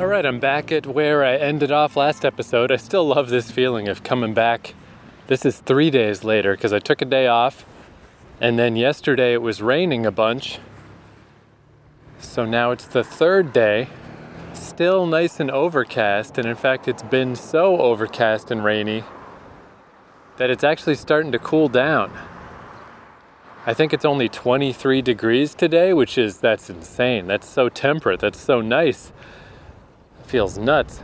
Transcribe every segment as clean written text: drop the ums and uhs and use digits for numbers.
Alright, I'm back at where I ended off last episode. I still love this feeling of coming back. This is 3 days later because I took a day off, and then yesterday it was raining a bunch. So now it's the third day, still nice and overcast, and in fact it's been so overcast and rainy that it's actually starting to cool down. I think it's only 23 degrees today, that's insane. That's so temperate, that's so nice. Feels nuts.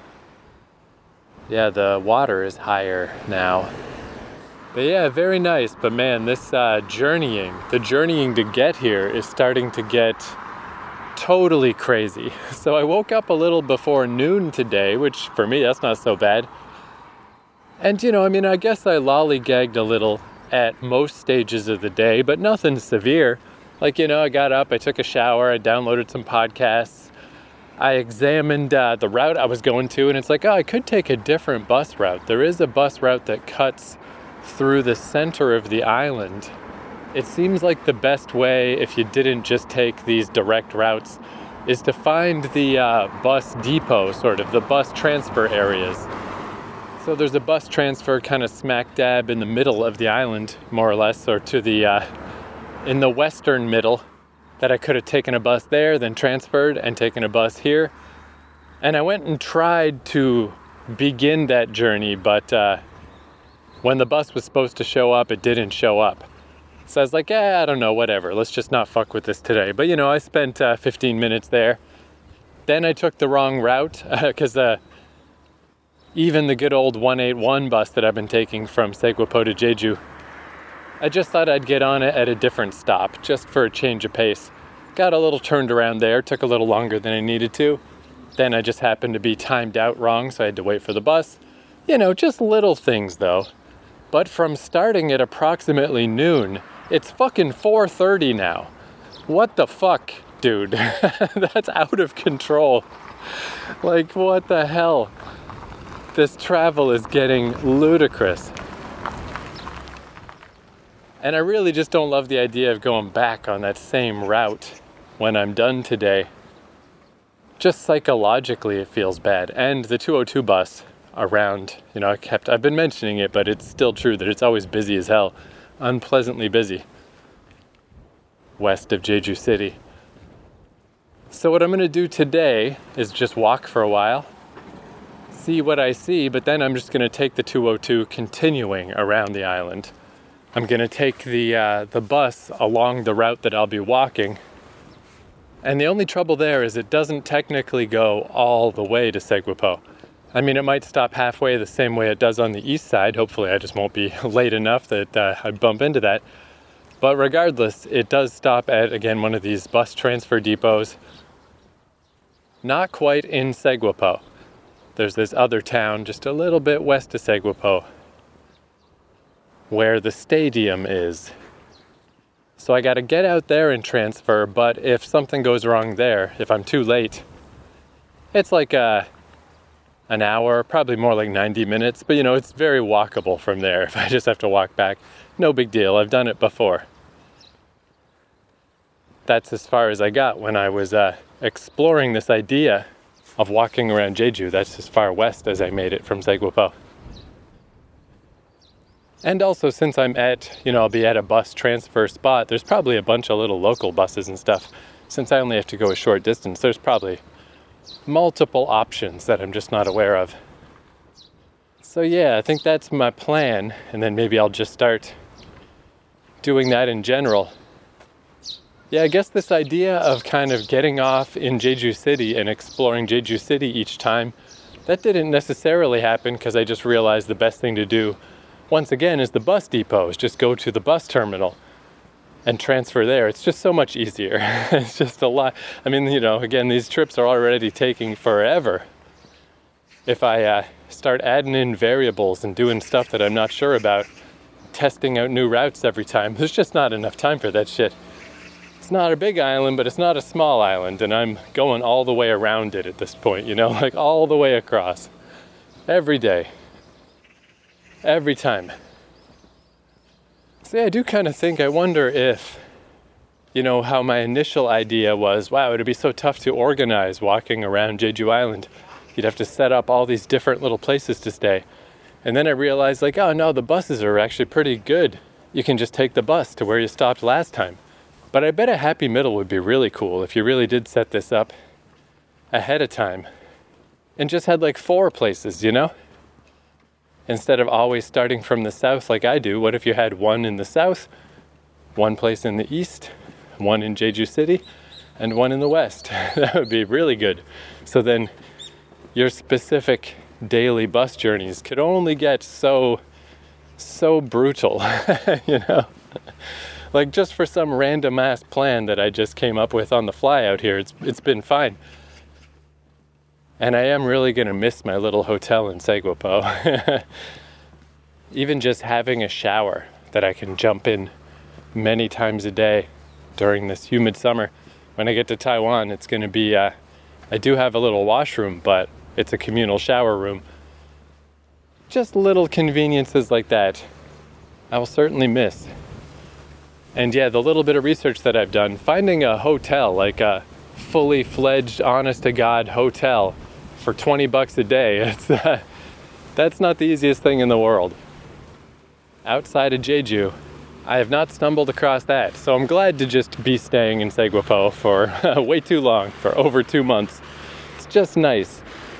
Yeah, the water is higher now. But yeah, very nice. But man, this the journeying to get here is starting to get totally crazy. So I woke up a little before noon today, which for me, that's not so bad. And I guess I lollygagged a little at most stages of the day, but nothing severe. Like, I got up, I took a shower, I downloaded some podcasts. I examined the route I was going to, and it's like, I could take a different bus route. There is a bus route that cuts through the center of the island. It seems like the best way, if you didn't just take these direct routes, is to find the bus depot, sort of, the bus transfer areas. So there's a bus transfer kind of smack dab in the middle of the island, more or less, or to the in the western middle, that I could have taken a bus there, then transferred and taken a bus here. And I went and tried to begin that journey, but when the bus was supposed to show up, it didn't show up. So I was like, I don't know, whatever. Let's just not fuck with this today. But, I spent 15 minutes there. Then I took the wrong route, because even the good old 181 bus that I've been taking from Segwapo to Jeju, I just thought I'd get on it at a different stop, just for a change of pace. Got a little turned around there, took a little longer than I needed to. Then I just happened to be timed out wrong, so I had to wait for the bus. Just little things though. But from starting at approximately noon, it's fucking 4:30 now. What the fuck, dude? That's out of control. Like, what the hell? This travel is getting ludicrous. And I really just don't love the idea of going back on that same route when I'm done today. Just psychologically it feels bad. And the 202 bus around, I've been mentioning it, but it's still true that it's always busy as hell. Unpleasantly busy. West of Jeju City. So what I'm going to do today is just walk for a while, see what I see, but then I'm just going to take the 202 continuing around the island. I'm going to take the bus along the route that I'll be walking. And the only trouble there is it doesn't technically go all the way to Segwapo. I mean, it might stop halfway the same way it does on the east side. Hopefully I just won't be late enough that I'd bump into that. But regardless, it does stop at, again, one of these bus transfer depots. Not quite in Segwapo. There's this other town just a little bit west of Segwapo, where the stadium is. So I gotta get out there and transfer, but if something goes wrong there, if I'm too late, it's like an hour, probably more like 90 minutes, but it's very walkable from there. If I just have to walk back, no big deal, I've done it before. That's as far as I got when I was exploring this idea of walking around Jeju. That's as far west as I made it from Segwapo. And also, since I'm I'll be at a bus transfer spot, there's probably a bunch of little local buses and stuff. Since I only have to go a short distance, there's probably multiple options that I'm just not aware of. So yeah, I think that's my plan, and then maybe I'll just start doing that in general. Yeah, I guess this idea of kind of getting off in Jeju City and exploring Jeju City each time, that didn't necessarily happen because I just realized the best thing to do once again is the bus depots. Just go to the bus terminal and transfer there. It's just so much easier. It's just a lot. I mean, again, these trips are already taking forever. If I start adding in variables and doing stuff that I'm not sure about, testing out new routes every time, there's just not enough time for that shit. It's not a big island, but it's not a small island, and I'm going all the way around it at this point, like all the way across. Every day. Every time. See, I do kind of think, I wonder if you know, how my initial idea was, wow, it'd be so tough to organize walking around Jeju Island. You'd have to set up all these different little places to stay. And then I realized, like, oh no, the buses are actually pretty good. You can just take the bus to where you stopped last time. But I bet a happy middle would be really cool if you really did set this up ahead of time and just had like 4 places, you know? Instead of always starting from the south like I do, what if you had 1 in the south, 1 place in the east, 1 in Jeju City, and 1 in the west? That would be really good. So then your specific daily bus journeys could only get so brutal, you know? Like just for some random ass plan that I just came up with on the fly out here, it's been fine. And I am really going to miss my little hotel in Segwapo. Even just having a shower that I can jump in many times a day during this humid summer. When I get to Taiwan, it's going to be, I do have a little washroom, but it's a communal shower room. Just little conveniences like that I will certainly miss. And yeah, the little bit of research that I've done, finding a hotel, like a fully fledged, honest to God hotel for $20 a day, that's not the easiest thing in the world. Outside of Jeju, I have not stumbled across that. So I'm glad to just be staying in Segwapo for way too long, for over 2 months. It's just nice.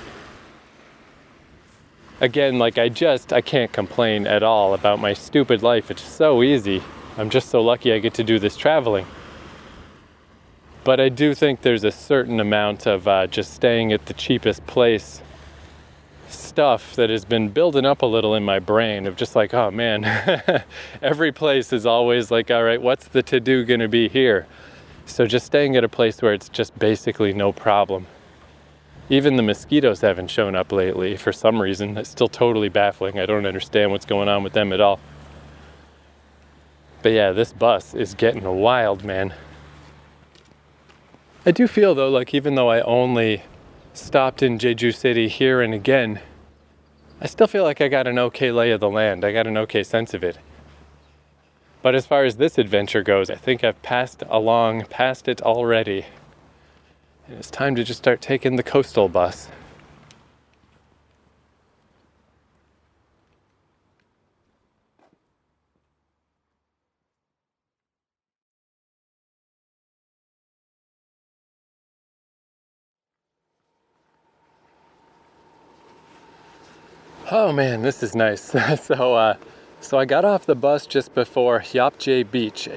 Again, like I can't complain at all about my stupid life. It's so easy. I'm just so lucky I get to do this traveling. But I do think there's a certain amount of just staying at the cheapest place stuff that has been building up a little in my brain of just like, oh man, every place is always like, all right, what's the to-do gonna be here? So just staying at a place where it's just basically no problem. Even the mosquitoes haven't shown up lately for some reason. It's still totally baffling. I don't understand what's going on with them at all. But yeah, this bus is getting wild, man. I do feel though, like even though I only stopped in Jeju City here and again, I still feel like I got an okay lay of the land. I got an okay sense of it. But as far as this adventure goes, I think I've passed it already. And it's time to just start taking the coastal bus. Oh man, this is nice. So I got off the bus just before Hyopjae Beach,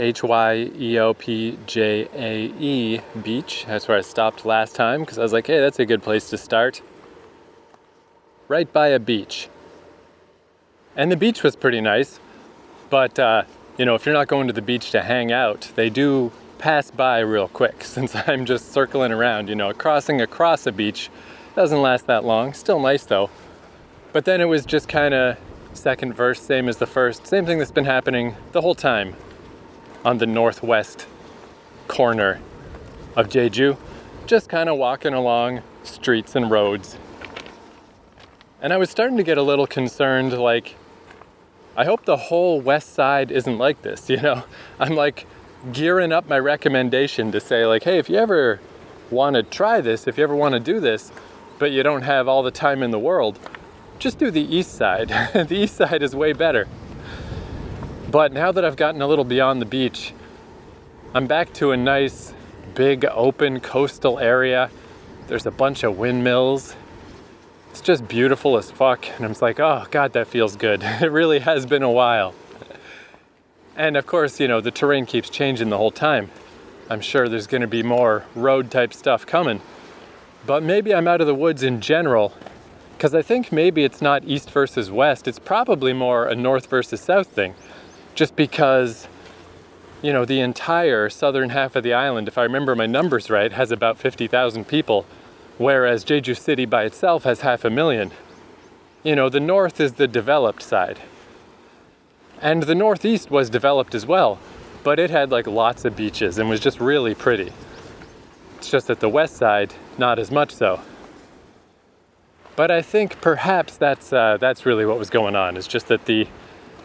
Hyeopjae Beach. That's where I stopped last time because I was like, hey, that's a good place to start. Right by a beach. And the beach was pretty nice, but you know, if you're not going to the beach to hang out, they do pass by real quick since I'm just circling around, you know, crossing across a beach doesn't last that long. Still nice though. But then it was just kind of second verse, same as the first. Same thing that's been happening the whole time on the northwest corner of Jeju. Just kind of walking along streets and roads. And I was starting to get a little concerned, like, I hope the whole west side isn't like this, you know? I'm like gearing up my recommendation to say like, hey, if you ever want to try this, if you ever want to do this, but you don't have all the time in the world, just do the east side. The east side is way better. But now that I've gotten a little beyond the beach, I'm back to a nice, big, open coastal area. There's a bunch of windmills. It's just beautiful as fuck. And I'm just like, oh God, that feels good. It really has been a while. And of course, you know, the terrain keeps changing the whole time. I'm sure there's going to be more road type stuff coming. But maybe I'm out of the woods in general. Because I think maybe it's not east versus west. It's probably more a north versus south thing. Just because, you know, the entire southern half of the island, if I remember my numbers right, has about 50,000 people. Whereas Jeju City by itself has 500,000. You know, the north is the developed side. And the northeast was developed as well. But it had like lots of beaches and was just really pretty. It's just that the west side, not as much so. But I think perhaps that's really what was going on. It's just that the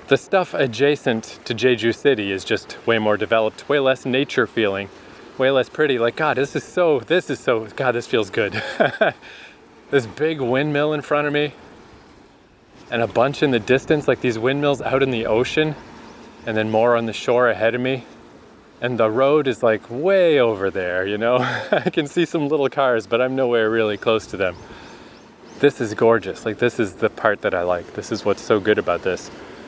The stuff adjacent to Jeju City is just way more developed, way less nature feeling, way less pretty. Like, God, this is so, God, this feels good. This big windmill in front of me and a bunch in the distance, like these windmills out in the ocean and then more on the shore ahead of me. And the road is like way over there, you know? I can see some little cars, but I'm nowhere really close to them. This is gorgeous. Like, this is the part that I like. This is what's so good about this.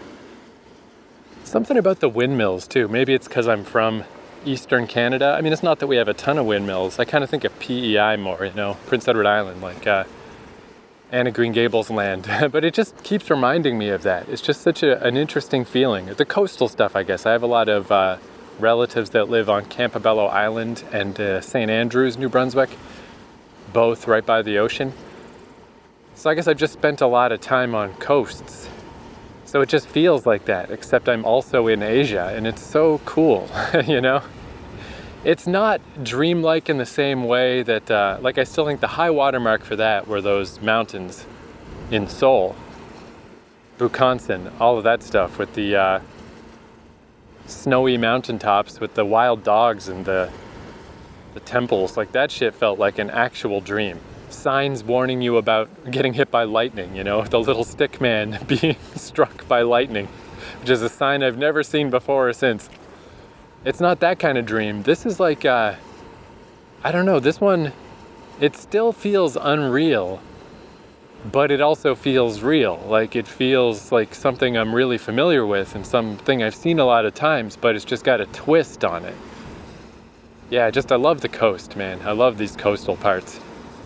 Something about the windmills too. Maybe it's because I'm from Eastern Canada. I mean, it's not that we have a ton of windmills. I kind of think of PEI more, you know, Prince Edward Island, like Anne of Green Gables land. But it just keeps reminding me of that. It's just such an interesting feeling. The coastal stuff, I guess. I have a lot of relatives that live on Campobello Island and St. Andrews, New Brunswick, both right by the ocean. So I guess I've just spent a lot of time on coasts. So it just feels like that, except I'm also in Asia, and it's so cool, you know? It's not dreamlike in the same way that, like, I still think the high watermark for that were those mountains in Seoul, Bukhansan, all of that stuff with the snowy mountaintops with the wild dogs and the temples. Like, that shit felt like an actual dream. Signs warning you about getting hit by lightning, you know, the little stick man being struck by lightning, which is a sign I've never seen before or since. It's not that kind of dream. This is like, I don't know, this one, it still feels unreal, but it also feels real. Like, it feels like something I'm really familiar with and something I've seen a lot of times, but it's just got a twist on it. Yeah, I love the coast, man. I love these coastal parts.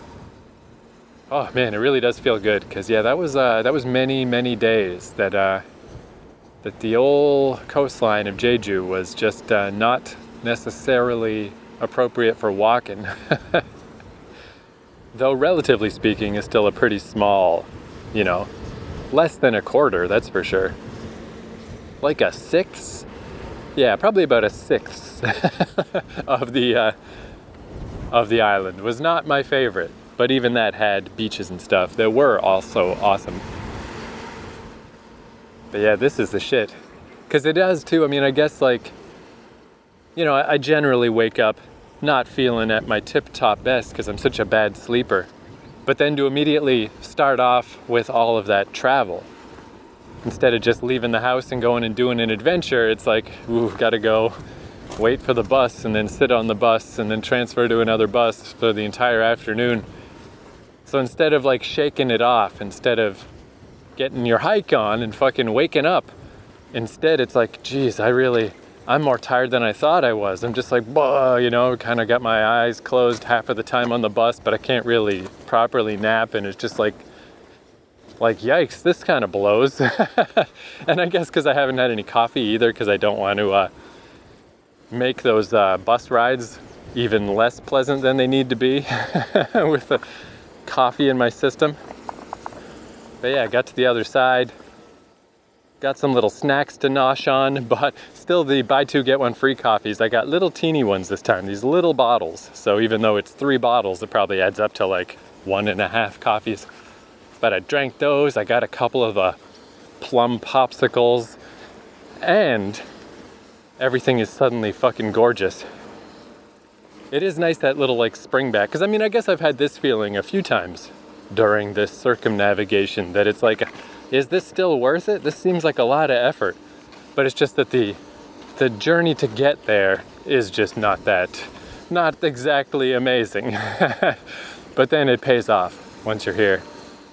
Oh man, it really does feel good, because yeah, that was many, many days that the old coastline of Jeju was just not necessarily appropriate for walking. Though relatively speaking is still a pretty small, you know, less than a quarter, that's for sure. Like a sixth? Yeah, probably about a sixth of the island. Was not my favorite. But even that had beaches and stuff that were also awesome. But yeah, this is the shit. Because it does too. I mean, I guess, like, you know, I generally wake up not feeling at my tip-top best because I'm such a bad sleeper. But then to immediately start off with all of that travel, instead of just leaving the house and going and doing an adventure, it's like, ooh, gotta go wait for the bus and then sit on the bus and then transfer to another bus for the entire afternoon. So instead of like shaking it off, instead of getting your hike on and fucking waking up, instead it's like, geez, I'm more tired than I thought I was. I'm just like, you know, kind of got my eyes closed half of the time on the bus, but I can't really properly nap, and it's just like yikes, this kind of blows. And I guess because I haven't had any coffee either, because I don't want to make those bus rides even less pleasant than they need to be with the coffee in my system. But yeah, I got to the other side, got some little snacks to nosh on, but still the buy two get one free coffees. I got little teeny ones this time, these little bottles. So even though it's 3 bottles, it probably adds up to like 1.5 coffees. But I drank those. I got a couple of plum popsicles, and everything is suddenly fucking gorgeous. It is nice, that little like spring back, because I mean, I guess I've had this feeling a few times during this circumnavigation, that it's like, is this still worth it? This seems like a lot of effort. But it's just that the journey to get there is just not exactly amazing. But then it pays off once you're here.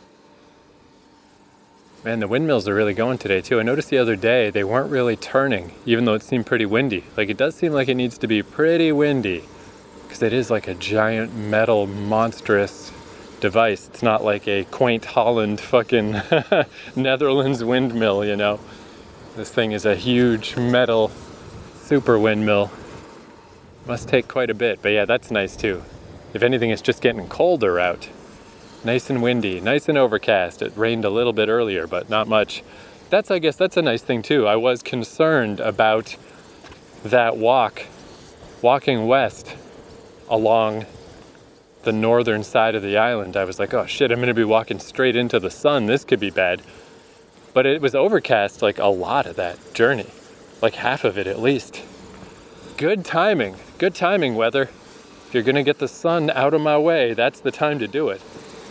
Man, the windmills are really going today too. I noticed the other day they weren't really turning, even though it seemed pretty windy. Like, it does seem like it needs to be pretty windy, because it is like a giant metal monstrous device. It's not like a quaint Holland fucking Netherlands windmill, you know. This thing is a huge metal super windmill. Must take quite a bit, but yeah, that's nice too. If anything, it's just getting colder out. Nice and windy, nice and overcast. It rained a little bit earlier, but not much. I guess that's a nice thing too. I was concerned about that walking west along the northern side of the island. I was like, oh shit, I'm going to be walking straight into the sun. This could be bad. But it was overcast like a lot of that journey, like half of it at least. Good timing weather. If you're gonna get the sun out of my way, that's the time to do it.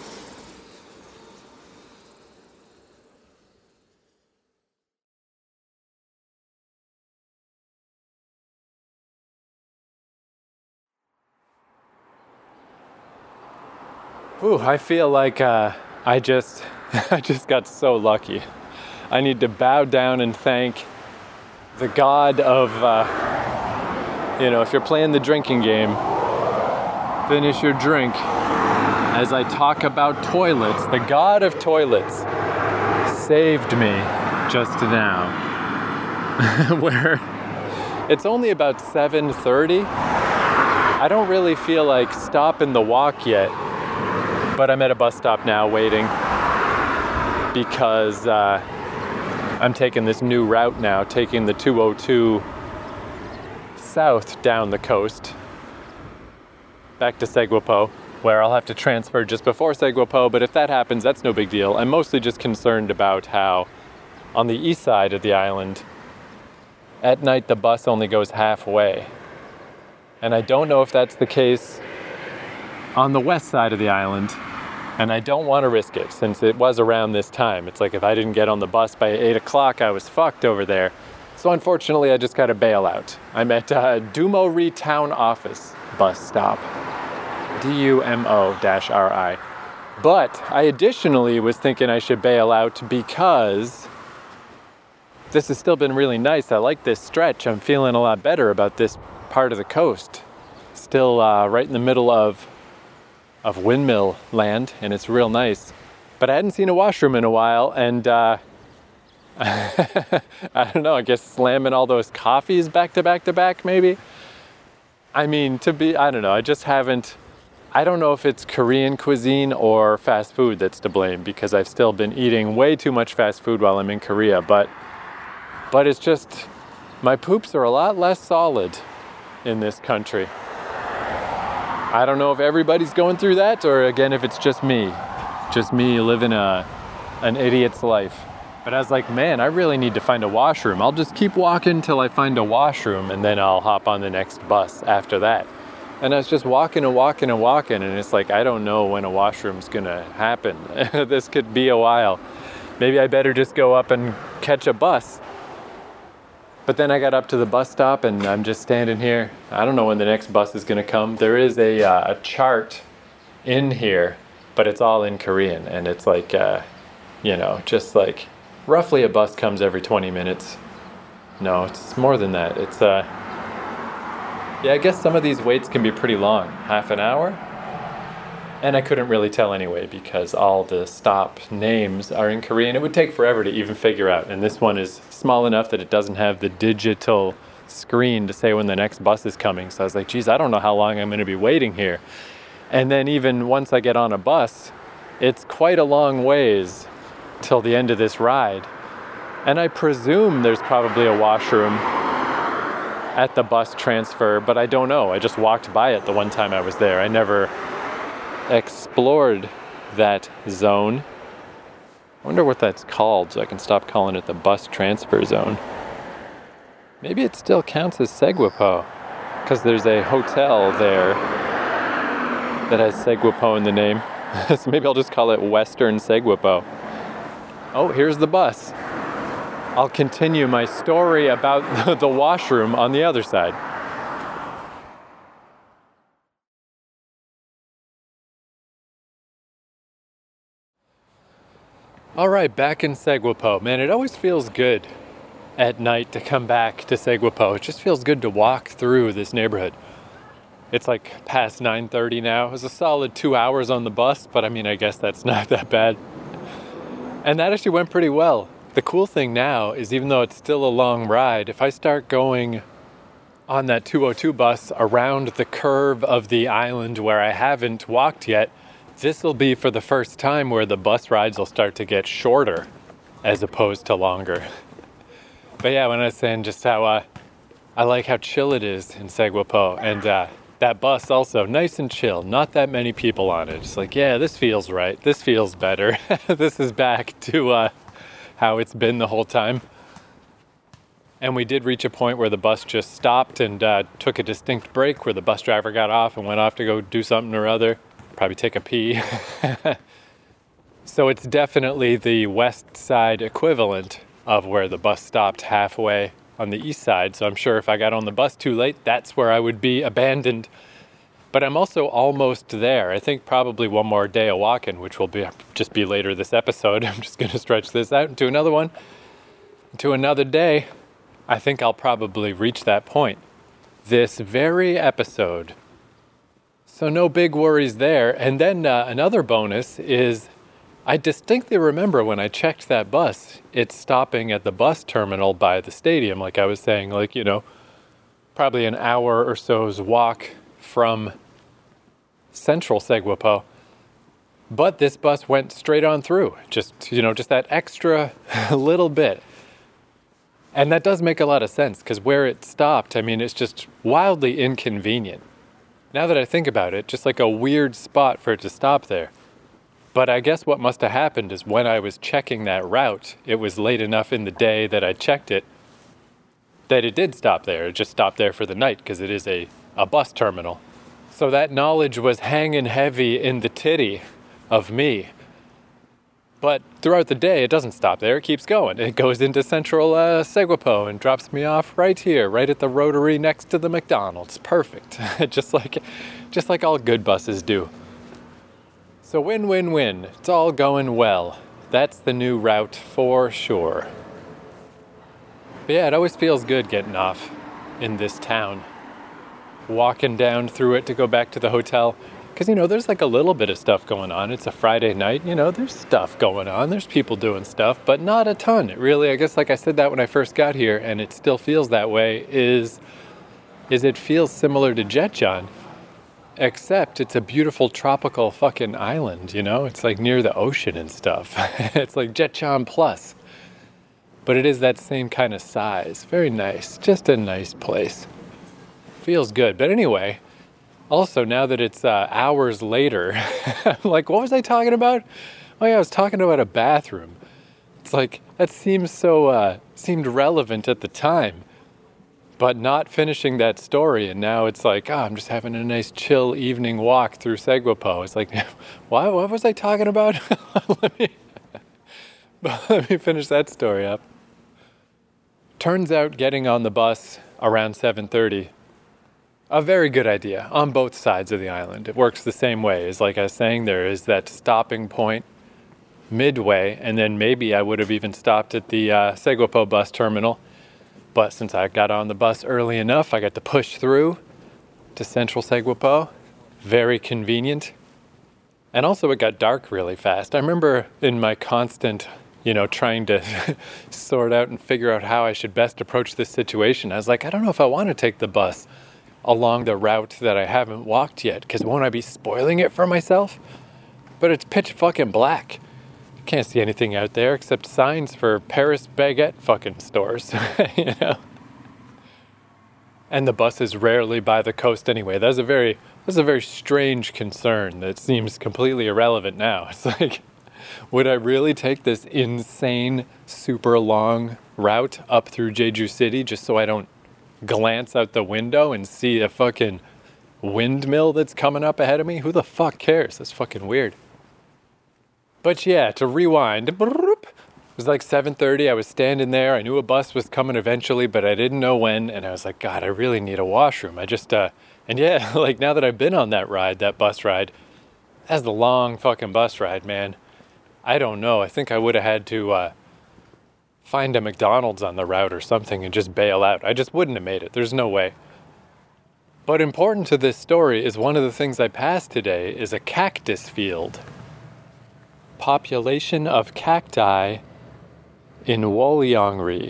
Ooh, I feel like I just got so lucky. I need to bow down and thank the god of, if you're playing the drinking game, finish your drink. As I talk about toilets, the god of toilets saved me just now. Where it's only about 7:30. I don't really feel like stopping the walk yet. But I'm at a bus stop now waiting because I'm taking this new route now, taking the 202 south down the coast back to Seguipo, where I'll have to transfer just before Seguipo, but if that happens, that's no big deal. I'm mostly just concerned about how on the east side of the island, at night the bus only goes halfway. And I don't know if that's the case on the west side of the island, and I don't want to risk it since it was around this time. It's like if I didn't get on the bus by 8 o'clock, I was fucked over there. So unfortunately, I just got to bail out. I'm at Dumo-ri Town Office bus stop, DUMO-RI. But I additionally was thinking I should bail out because this has still been really nice. I like this stretch. I'm feeling a lot better about this part of the coast. Still right in the middle of windmill land, and it's real nice. But I hadn't seen a washroom in a while, and I don't know, I guess slamming all those coffees back to back to back, maybe? I mean, I don't know, I don't know if it's Korean cuisine or fast food that's to blame, because I've still been eating way too much fast food while I'm in Korea, but it's just, my poops are a lot less solid in this country. I don't know if everybody's going through that, or again, if it's just me living an idiot's life. But I was like, man, I really need to find a washroom. I'll just keep walking till I find a washroom, and then I'll hop on the next bus after that. And I was just walking, and it's like, I don't know when a washroom's gonna happen. This could be a while. Maybe I better just go up and catch a bus. But then I got up to the bus stop, and I'm just standing here. I don't know when the next bus is going to come. There is a chart in here, but it's all in Korean. And it's like, just like roughly a bus comes every 20 minutes. No, it's more than that. It's, I guess some of these waits can be pretty long. Half an hour? And I couldn't really tell anyway because all the stop names are in Korean. It would take forever to even figure out. And this one is small enough that it doesn't have the digital screen to say when the next bus is coming. So I was like, geez, I don't know how long I'm going to be waiting here. And then even once I get on a bus, it's quite a long ways till the end of this ride. And I presume there's probably a washroom at the bus transfer, but I don't know. I just walked by it the one time I was there. I never explored that zone. I wonder what that's called, so I can stop calling it the bus transfer zone. Maybe it still counts as Seguipo, because there's a hotel there that has Seguipo in the name. So maybe I'll just call it Western Seguipo. Oh, here's the bus. I'll continue my story about the washroom on the other side. All right, back in Seguipo. Man, it always feels good at night to come back to Seguipo. It just feels good to walk through this neighborhood. It's like past 9:30 now. It was a solid 2 hours on the bus, but I mean, I guess that's not that bad. And that actually went pretty well. The cool thing now is even though it's still a long ride, if I start going on that 202 bus around the curve of the island where I haven't walked yet, this will be for the first time where the bus rides will start to get shorter as opposed to longer. But yeah, when I was saying just how I like how chill it is in Seguipo, and that bus also nice and chill, not that many people on it. It's like, yeah, this feels right. This feels better. This is back to how it's been the whole time. And we did reach a point where the bus just stopped and took a distinct break, where the bus driver got off and went off to go do something or other, probably take a pee. So it's definitely the west side equivalent of where the bus stopped halfway on the east side. So I'm sure if I got on the bus too late, that's where I would be abandoned. But I'm also almost there. I think probably one more day of walking, which will just be later this episode. I'm just going to stretch this out into another one, into another day. I think I'll probably reach that point this very episode. So no big worries there. And then another bonus is I distinctly remember when I checked that bus, it's stopping at the bus terminal by the stadium. Like I was saying, probably an hour or so's walk from central Seguipo. But this bus went straight on through, just that extra little bit. And that does make a lot of sense, because where it stopped, it's just wildly inconvenient. Now that I think about it, just like a weird spot for it to stop there. But I guess what must have happened is when I was checking that route, it was late enough in the day that I checked it, that it did stop there. It just stopped there for the night, because it is a bus terminal. So that knowledge was hanging heavy in the titty of me. But throughout the day, it doesn't stop there. It keeps going. It goes into central Seguipo and drops me off right here, right at the rotary next to the McDonald's. Perfect. just like all good buses do. So win-win-win. It's all going well. That's the new route for sure. But yeah, it always feels good getting off in this town. Walking down through it to go back to the hotel. Because, there's like a little bit of stuff going on. It's a Friday night, there's stuff going on. There's people doing stuff, but not a ton. It really, I guess like I said that when I first got here, and it still feels that way, is it feels similar to Jetjan, except it's a beautiful tropical fucking island, It's like near the ocean and stuff. It's like Jetjan Plus. But it is that same kind of size. Very nice. Just a nice place. Feels good. But anyway... Also, now that it's hours later, I'm like, what was I talking about? Oh yeah, I was talking about a bathroom. It's like, that seemed relevant at the time, but not finishing that story. And now it's like, I'm just having a nice chill evening walk through Seguipo. It's like, what was I talking about? Let me finish that story up. Turns out getting on the bus around 7:30, a very good idea on both sides of the island. It works the same way. As like I was saying, there is that stopping point midway, and then maybe I would have even stopped at the Seguipo bus terminal. But since I got on the bus early enough, I got to push through to central Seguipo. Very convenient. And also it got dark really fast. I remember in my constant, trying to sort out and figure out how I should best approach this situation, I was like, I don't know if I want to take the bus along the route that I haven't walked yet, because won't I be spoiling it for myself? But it's pitch fucking black. Can't see anything out there except signs for Paris baguette fucking stores, And the bus is rarely by the coast anyway. That's a very strange concern that seems completely irrelevant now. It's like, would I really take this insane, super long route up through Jeju City just so I don't glance out the window and see a fucking windmill that's coming up ahead of me? Who the fuck cares? That's fucking weird. But yeah, to rewind, it was like 7:30. I was standing there. I knew a bus was coming eventually, but I didn't know when. And I was like, God, I really need a washroom. And yeah, like now that I've been on that bus ride, that's the long fucking bus ride, man. I don't know. I think I would have had to find a McDonald's on the route or something and just bail out. I just wouldn't have made it. There's no way. But important to this story is one of the things I passed today is a cactus field. Population of cacti in Wolyongri.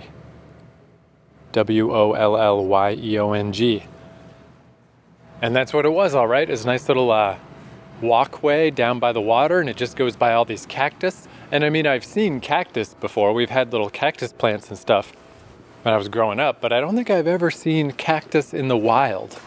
Wollyeong. And that's what it was, all right. It's a nice little walkway down by the water, and it just goes by all these cactus. And I've seen cactus before. We've had little cactus plants and stuff when I was growing up, but I don't think I've ever seen cactus in the wild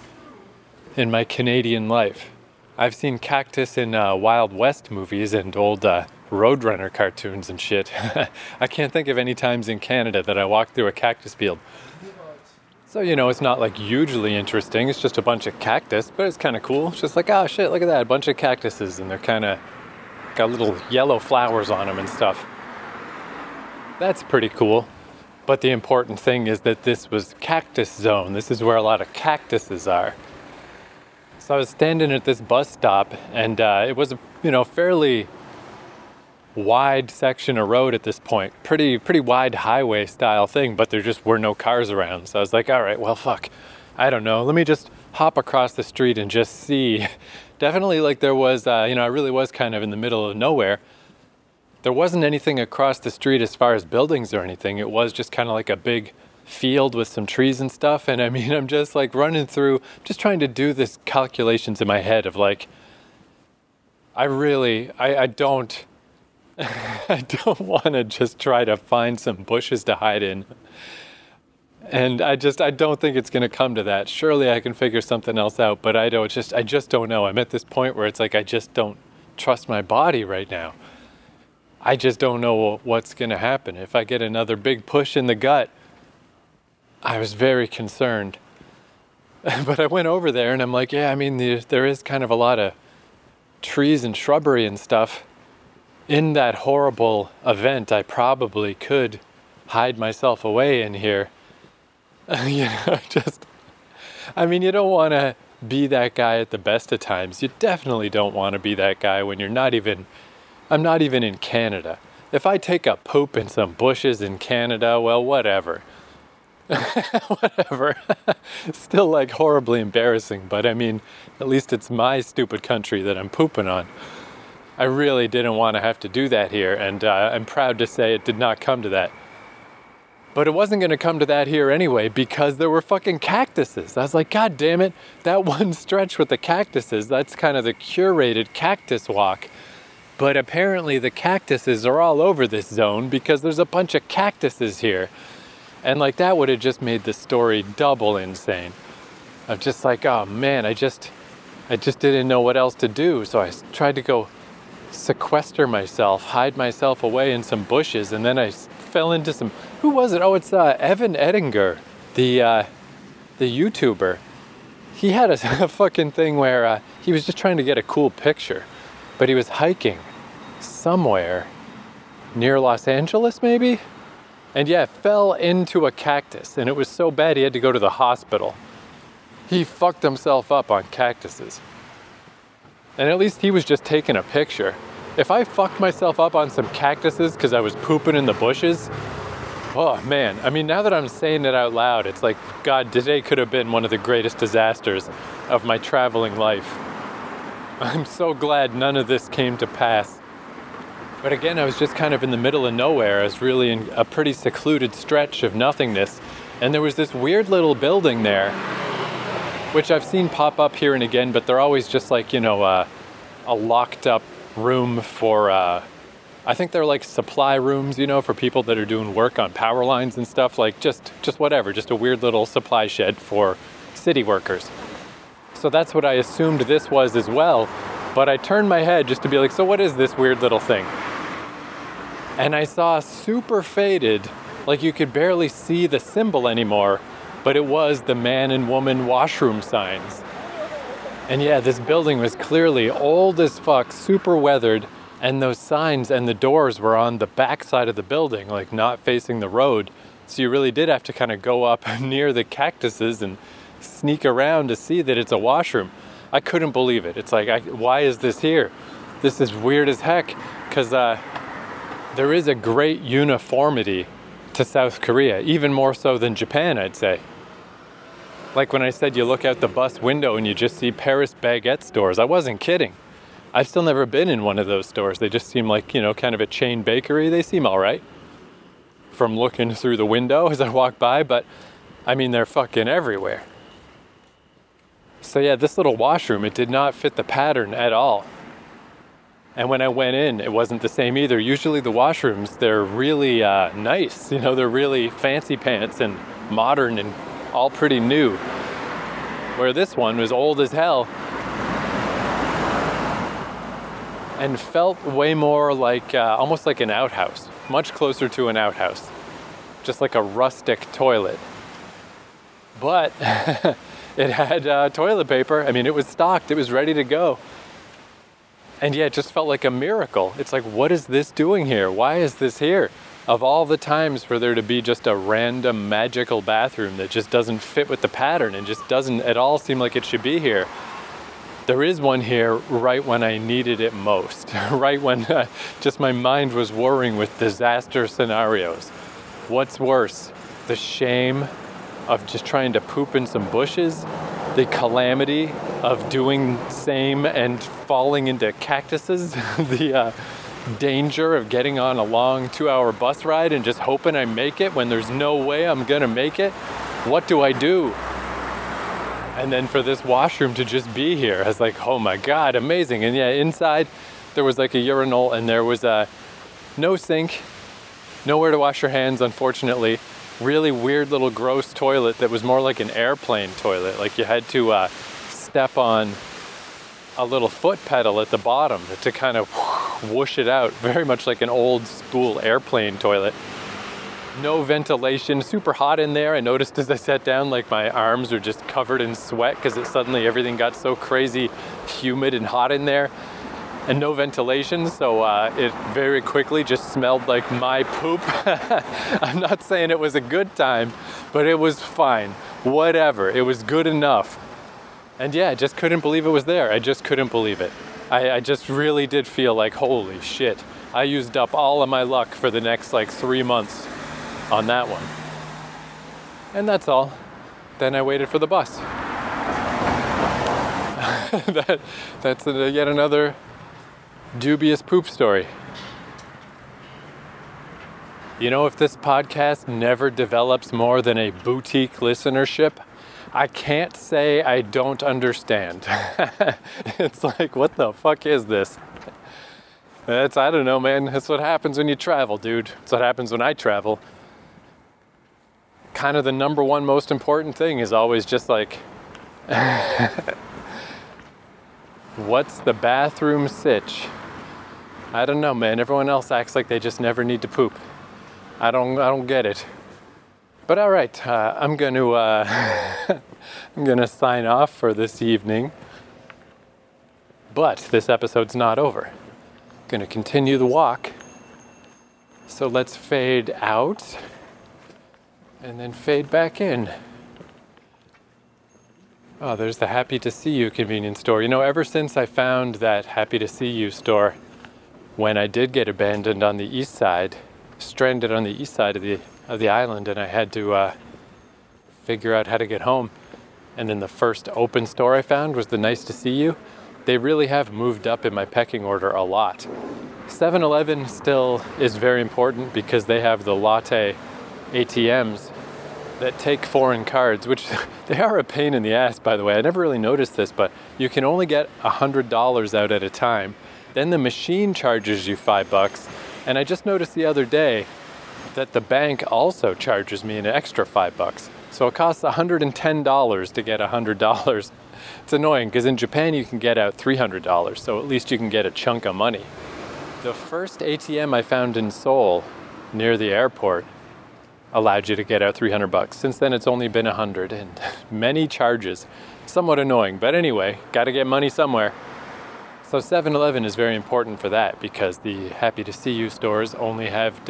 in my Canadian life. I've seen cactus in Wild West movies and old Roadrunner cartoons and shit. I can't think of any times in Canada that I walked through a cactus field. So, it's not like hugely interesting. It's just a bunch of cactus, but it's kind of cool. It's just like, oh shit, look at that, a bunch of cactuses, and they're kind of got little yellow flowers on them and stuff. That's pretty cool. But the important thing is that this was cactus zone. This is where a lot of cactuses are. So I was standing at this bus stop, and it was a fairly wide section of road at this point. Pretty wide highway style thing, but there just were no cars around. So I was like, all right, well, fuck. I don't know. Let me just hop across the street and just see. Definitely like there was, I really was kind of in the middle of nowhere. There wasn't anything across the street as far as buildings or anything. It was just kind of like a big field with some trees and stuff. And I'm just like running through, just trying to do this calculations in my head of like, I don't I don't want to just try to find some bushes to hide in. And I don't think it's going to come to that. Surely I can figure something else out, but I just don't know. I'm at this point where it's like I just don't trust my body right now. I just don't know what's going to happen. If I get another big push in the gut, I was very concerned. But I went over there and I'm like, yeah, there is kind of a lot of trees and shrubbery and stuff. In that horrible event, I probably could hide myself away in here. You don't want to be that guy at the best of times. You definitely don't want to be that guy when I'm not even in Canada. If I take a poop in some bushes in Canada, well, whatever. Whatever. Still like horribly embarrassing, but at least it's my stupid country that I'm pooping on. I really didn't want to have to do that here, and I'm proud to say it did not come to that. But it wasn't going to come to that here anyway, because there were fucking cactuses. I was like, God damn it, that one stretch with the cactuses, that's kind of the curated cactus walk. But apparently the cactuses are all over this zone because there's a bunch of cactuses here. And like that would have just made the story double insane. I'm just like, oh man, I just didn't know what else to do. So I tried to go sequester myself, hide myself away in some bushes, and then I fell into some, who was it? Oh, it's Evan Edinger, the YouTuber. He had a fucking thing where he was just trying to get a cool picture, but he was hiking somewhere near Los Angeles maybe, and fell into a cactus, and it was so bad he had to go to the hospital. He fucked himself up on cactuses. And at least he was just taking a picture. If I fucked myself up on some cactuses because I was pooping in the bushes, oh man, now that I'm saying it out loud, it's like, God, today could have been one of the greatest disasters of my traveling life. I'm so glad none of this came to pass. But again, I was just kind of in the middle of nowhere. I was really in a pretty secluded stretch of nothingness. And there was this weird little building there, which I've seen pop up here and again, but they're always just like, a locked up room for, I think they're like supply rooms, for people that are doing work on power lines and stuff, like just whatever, just a weird little supply shed for city workers. So that's what I assumed this was as well, but I turned my head just to be like, so what is this weird little thing? And I saw super faded, like you could barely see the symbol anymore, but it was the man and woman washroom signs. And this building was clearly old as fuck, super weathered, and those signs and the doors were on the back side of the building, like not facing the road. So you really did have to kind of go up near the cactuses and sneak around to see that it's a washroom. I couldn't believe it. It's like, why is this here? This is weird as heck, because there is a great uniformity to South Korea, even more so than Japan, I'd say. Like when I said you look out the bus window and you just see Paris baguette stores, I wasn't kidding. I've still never been in one of those stores. They just seem like, kind of a chain bakery. They seem all right from looking through the window as I walk by, but they're fucking everywhere. So this little washroom, it did not fit the pattern at all. And when I went in, it wasn't the same either. Usually the washrooms, they're really nice. They're really fancy pants and modern and all pretty new. Where this one was old as hell. and felt way more like almost like an outhouse, much closer to an outhouse, just like a rustic toilet. But it had toilet paper. I mean, it was stocked, it was ready to go. And yeah, it just felt like a miracle. It's like, what is this doing here? Why is this here? Of all the times for there to be just a random magical bathroom that just doesn't fit with the pattern and just doesn't at all seem like it should be here, there is one here right when I needed it most, right when just my mind was worrying with disaster scenarios. What's worse, the shame of just trying to poop in some bushes, the calamity of doing same and falling into cactuses, the danger of getting on a long 2-hour bus ride and just hoping I make it when there's no way I'm gonna make it. What do I do? And then for this washroom to just be here, I was like, oh my God, amazing. And yeah, inside there was like a urinal and there was no sink, nowhere to wash your hands, unfortunately. Really weird little gross toilet that was more like an airplane toilet. Like you had to step on a little foot pedal at the bottom to kind of whoosh it out, very much like an old school airplane toilet. No ventilation, super hot in there. I noticed as I sat down, like my arms are just covered in sweat because suddenly everything got so crazy humid and hot in there. And no ventilation, so it very quickly just smelled like my poop. I'm not saying it was a good time, but it was fine. Whatever, it was good enough. And yeah, I just couldn't believe it was there. I just couldn't believe it. I just really did feel like, holy shit. I used up all of my luck for the next like 3 months on that one. And that's all. Then I waited for the bus. That's yet another dubious poop story. You know, if this podcast never develops more than a boutique listenership, I can't say I don't understand. It's like, what the fuck is this? I don't know, man. That's what happens when you travel, dude. That's what happens when I travel. Kind of the number one most important thing is always just like, what's the bathroom sitch? I don't know, man. Everyone else acts like they just never need to poop. I don't get it. But all right, I'm gonna sign off for this evening. But this episode's not over. Gonna continue the walk. So let's fade out and then fade back in. Oh, there's the Happy to See You convenience store. You know, ever since I found that Happy to See You store, when I did get abandoned on the east side, stranded on the east side of the island, and I had to figure out how to get home. And then the first open store I found was the Nice to See You. They really have moved up in my pecking order a lot. 7-Eleven still is very important because they have the latte ATMs that take foreign cards, which they are a pain in the ass, by the way. I never really noticed this, but you can only get $100 out at a time. Then the machine charges you $5. And I just noticed the other day that the bank also charges me an extra $5. So it costs $110 to get $100. It's annoying because in Japan you can get out $300, so at least you can get a chunk of money. The first ATM I found in Seoul, near the airport, allowed you to get out $300. Since then it's only been $100 and many charges. Somewhat annoying, but anyway, gotta get money somewhere. So 7-Eleven is very important for that because the Happy to See You stores only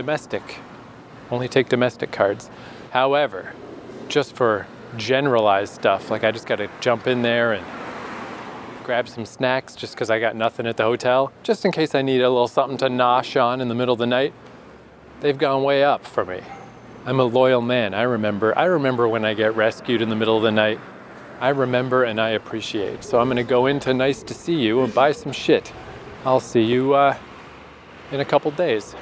take domestic cards. However, just for generalized stuff, like I just got to jump in there and grab some snacks just because I got nothing at the hotel, just in case I need a little something to nosh on in the middle of the night. They've gone way up for me. I'm a loyal man. I remember when I get rescued in the middle of the night. I remember and I appreciate. So I'm going to go into Nice to See You and buy some shit. I'll see you in a couple days.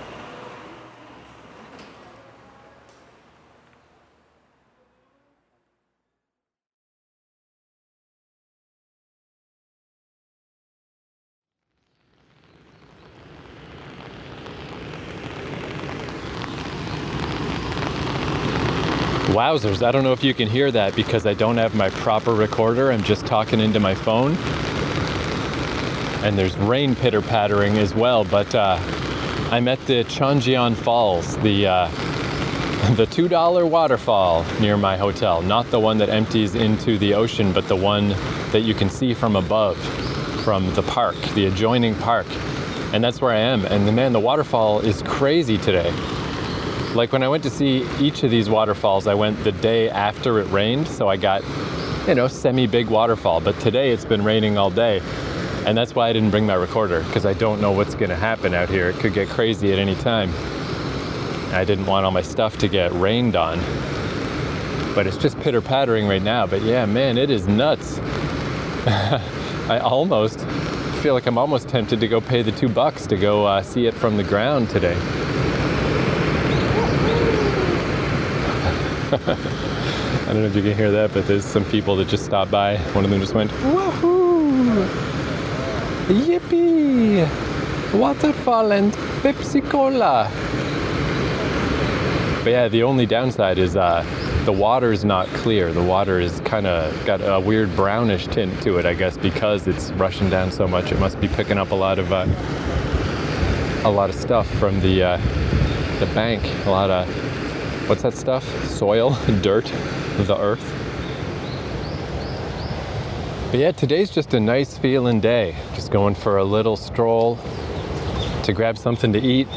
Wowzers, I don't know if you can hear that because I don't have my proper recorder. I'm just talking into my phone. and there's rain pitter-pattering as well, but I'm at the Changjian Falls, the $2 waterfall near my hotel. Not the one that empties into the ocean, but the one that you can see from above, from the park, the adjoining park. And that's where I am. And man, the waterfall is crazy today. Like when I went to see each of these waterfalls, I went the day after it rained, so I got, semi-big waterfall. But today it's been raining all day. And that's why I didn't bring my recorder, because I don't know what's going to happen out here. It could get crazy at any time. I didn't want all my stuff to get rained on. But it's just pitter-pattering right now. But yeah, man, it is nuts. I almost feel like I'm almost tempted to go pay the $2 to go see it from the ground today. I don't know if you can hear that, but there's some people that just stopped by. One of them just went, woohoo! Yippee! Waterfall and Pepsi Cola! But yeah, the only downside is the water is not clear. The water is kind of got a weird brownish tint to it, I guess, because it's rushing down so much. It must be picking up a lot of stuff from the bank. A lot of, what's that stuff? Soil, dirt, the earth. But yeah, today's just a nice feeling day. Just going for a little stroll to grab something to eat.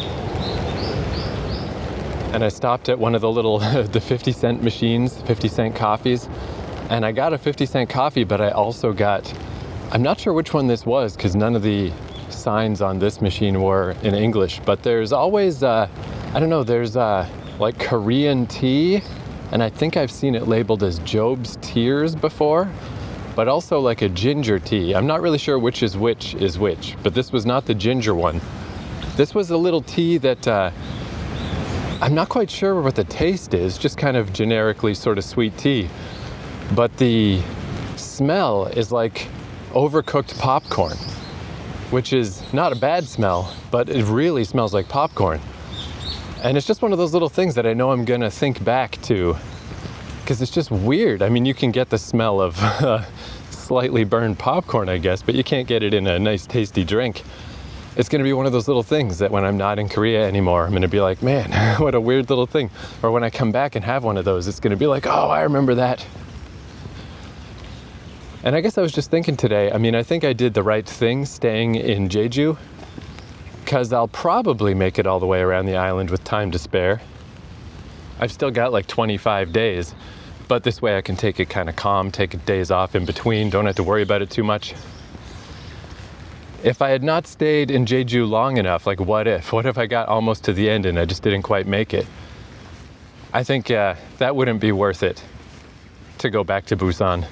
And I stopped at one of the little, the 50-cent machines, 50-cent coffees. And I got a 50-cent coffee, but I also got, I'm not sure which one this was, because none of the signs on this machine were in English. But there's always, there's like Korean tea. And I think I've seen it labeled as Job's Tears before. But also like a ginger tea. I'm not really sure which is which, but this was not the ginger one. This was a little tea that I'm not quite sure what the taste is, just kind of generically sort of sweet tea. But the smell is like overcooked popcorn, which is not a bad smell, but it really smells like popcorn. And it's just one of those little things that I know I'm gonna think back to, because it's just weird. I mean, you can get the smell of slightly burned popcorn, I guess, but you can't get it in a nice tasty drink. It's going to be one of those little things that when I'm not in Korea anymore, I'm going to be like, man, what a weird little thing. Or when I come back and have one of those, it's going to be like, oh, I remember that. And I guess I was just thinking today, I mean, I think I did the right thing staying in Jeju, because I'll probably make it all the way around the island with time to spare. I've still got like 25 days, but this way I can take it kind of calm, take days off in between, don't have to worry about it too much. If I had not stayed in Jeju long enough, like what if I got almost to the end and I just didn't quite make it? I think that wouldn't be worth it to go back to Busan.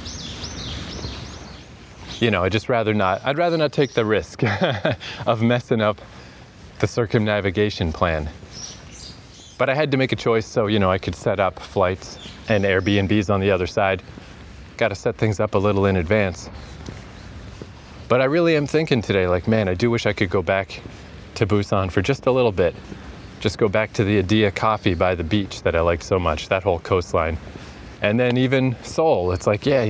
I'd rather not take the risk of messing up the circumnavigation plan. But I had to make a choice so, I could set up flights and Airbnbs on the other side. Got to set things up a little in advance. But I really am thinking today, like, man, I do wish I could go back to Busan for just a little bit. Just go back to the Adia Coffee by the beach that I liked so much, that whole coastline. And then even Seoul, it's like, yeah,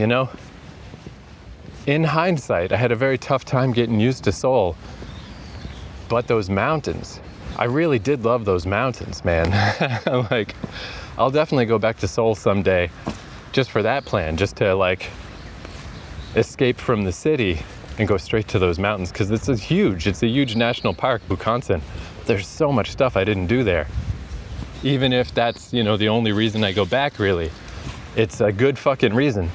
in hindsight, I had a very tough time getting used to Seoul. But those mountains, I really did love those mountains, man. Like, I'll definitely go back to Seoul someday just for that plan, just to escape from the city and go straight to those mountains, because it's a huge national park, Bukhansan. There's so much stuff I didn't do there. Even if that's, the only reason I go back, really. It's a good fucking reason.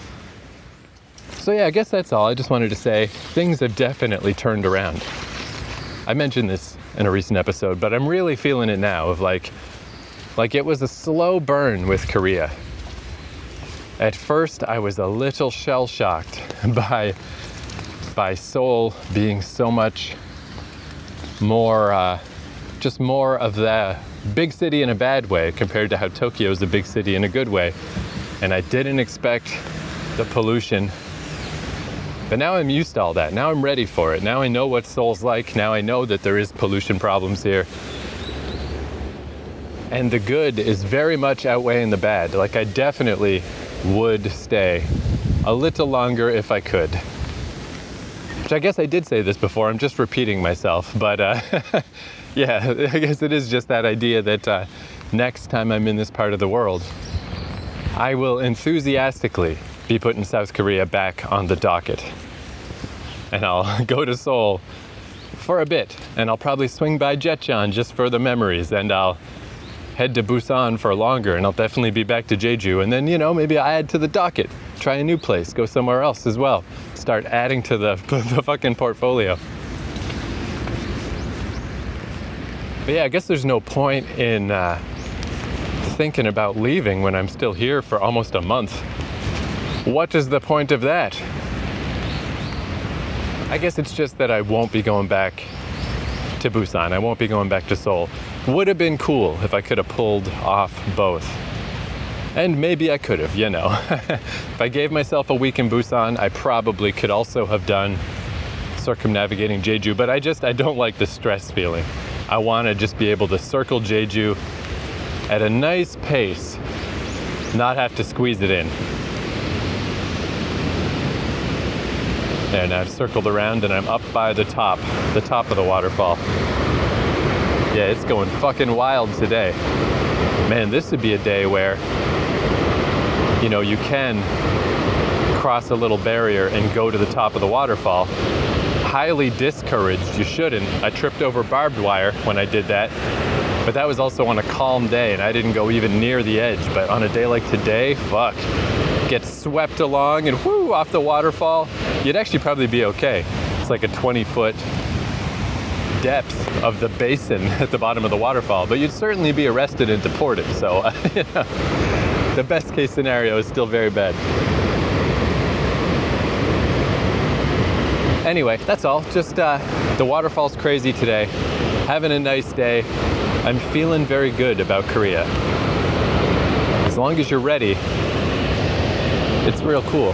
So yeah, I guess that's all. I just wanted to say things have definitely turned around. I mentioned this in a recent episode, but I'm really feeling it now of like it was a slow burn with Korea. At first, I was a little shell-shocked by Seoul being so much more, just more of the big city in a bad way compared to how Tokyo is a big city in a good way. And I didn't expect the pollution. But now I'm used to all that. Now I'm ready for it. Now I know what Seoul's like. Now I know that there is pollution problems here. And the good is very much outweighing the bad. Like, I definitely would stay a little longer if I could. which I guess I did say this before, I'm just repeating myself, but yeah, I guess it is just that idea that next time I'm in this part of the world, I will enthusiastically be putting South Korea back on the docket. And I'll go to Seoul for a bit, and I'll probably swing by Jetcheon just for the memories, and I'll head to Busan for longer, and I'll definitely be back to Jeju, and then, you know, maybe I add to the docket, try a new place, go somewhere else as well, start adding to the fucking portfolio. But yeah, I guess there's no point in thinking about leaving when I'm still here for almost a month. What is the point of that? I guess it's just that I won't be going back to Busan. I won't be going back to Seoul. Would have been cool if I could have pulled off both. And maybe I could have, you know. If I gave myself a week in Busan, I probably could also have done circumnavigating Jeju, but I don't like the stress feeling. I want to just be able to circle Jeju at a nice pace, not have to squeeze it in. And I've circled around and I'm up by the top of the waterfall. Yeah, it's going fucking wild today. Man, this would be a day where, you know, you can cross a little barrier and go to the top of the waterfall. Highly discouraged, you shouldn't. I tripped over barbed wire when I did that, but that was also on a calm day and I didn't go even near the edge. But on a day like today, fuck, get swept along and whoo, off the waterfall. You'd actually probably be okay. It's like a 20-foot depth of the basin at the bottom of the waterfall, but you'd certainly be arrested and deported. So you know, the best case scenario is still very bad. Anyway, that's all. Just the waterfall's crazy today. Having a nice day. I'm feeling very good about Korea. As long as you're ready, it's real cool.